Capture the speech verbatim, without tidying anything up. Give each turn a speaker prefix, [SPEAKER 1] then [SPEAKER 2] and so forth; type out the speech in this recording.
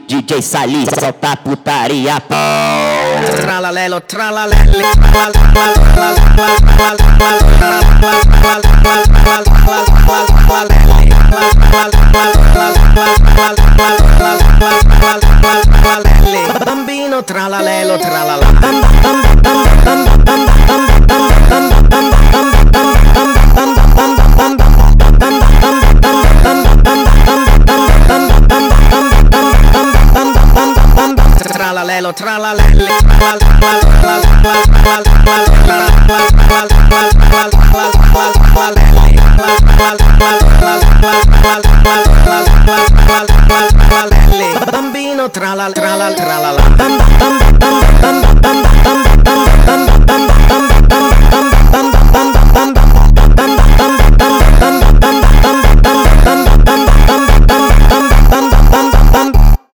[SPEAKER 1] D J Salih, solta putaria.
[SPEAKER 2] Tralalelo, tralalele. Bambino, tralalelo, tralala. Tralalelo, tralalele. Bambino, tralala, tralala, tralala.